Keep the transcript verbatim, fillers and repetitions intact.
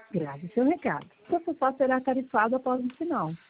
Grave seu recado. Seu sofá será tarifado após o sinal.